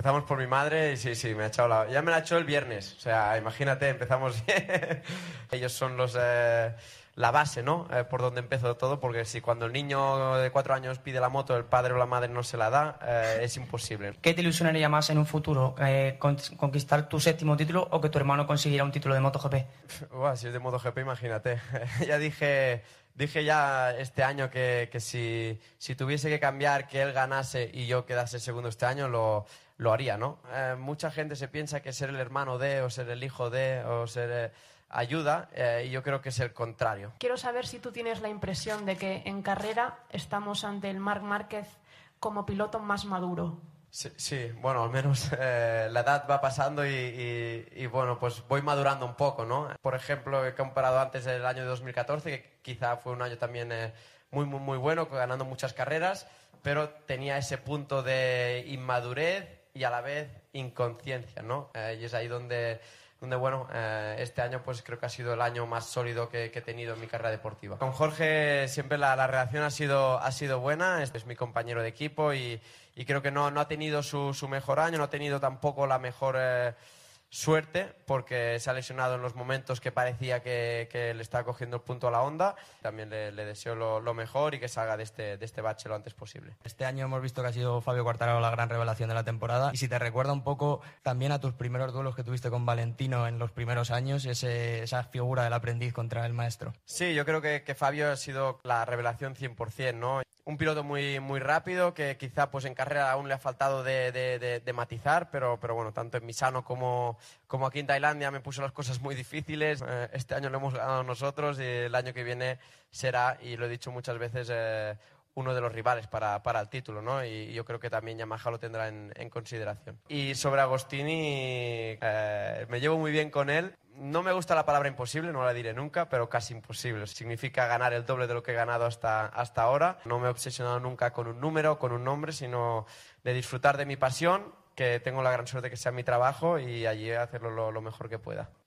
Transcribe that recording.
Empezamos por mi madre y sí, me ha echado ya me la echó el viernes. O sea, imagínate, empezamos bien. Ellos son la base, ¿no? Por donde empezó todo, porque si cuando el niño de 4 años pide la moto, el padre o la madre no se la da, es imposible. ¿Qué te ilusionaría más en un futuro? ¿Conquistar tu 7º título o que tu hermano consiguiera un título de MotoGP? Si es de MotoGP, imagínate. Ya dije ya este año que si tuviese que cambiar, que él ganase y yo quedase segundo este año, lo haría, ¿no? Mucha gente se piensa que ser el hermano de, o ser el hijo de, o ser... ayuda, y yo creo que es el contrario. Quiero saber si tú tienes la impresión de que en carrera estamos ante el Marc Márquez como piloto más maduro. Sí, bueno, al menos la edad va pasando y bueno, pues voy madurando un poco, ¿no? Por ejemplo, he comparado antes el año de 2014, que quizá fue un año también muy bueno, ganando muchas carreras, pero tenía ese punto de inmadurez y a la vez inconsciencia, ¿no? Y es ahí donde bueno, este año pues creo que ha sido el año más sólido que he tenido en mi carrera deportiva. Con Jorge siempre la relación ha sido buena, es mi compañero de equipo y creo que no ha tenido su mejor año, no ha tenido tampoco la mejor suerte, porque se ha lesionado en los momentos que parecía que le estaba cogiendo el punto a la Honda. También le deseo lo mejor y que salga de este bache lo antes posible. Este año hemos visto que ha sido Fabio Quartararo la gran revelación de la temporada, y si te recuerda un poco también a tus primeros duelos que tuviste con Valentino en los primeros años, esa figura del aprendiz contra el maestro. Sí, yo creo que Fabio ha sido la revelación 100%, ¿no? Un piloto muy rápido que quizá pues en carrera aún le ha faltado de matizar, pero bueno, tanto en Misano como aquí en Tailandia me puso las cosas muy difíciles. Este año lo hemos ganado nosotros y el año que viene será, y lo he dicho muchas veces, uno de los rivales para el título, ¿no? Y yo creo que también Yamaha lo tendrá en consideración. Y sobre Agostini, me llevo muy bien con él. No me gusta la palabra imposible, no la diré nunca, pero casi imposible. Significa ganar el doble de lo que he ganado hasta ahora. No me he obsesionado nunca con un número, con un nombre, sino de disfrutar de mi pasión, que tengo la gran suerte de que sea mi trabajo, y allí hacerlo lo mejor que pueda.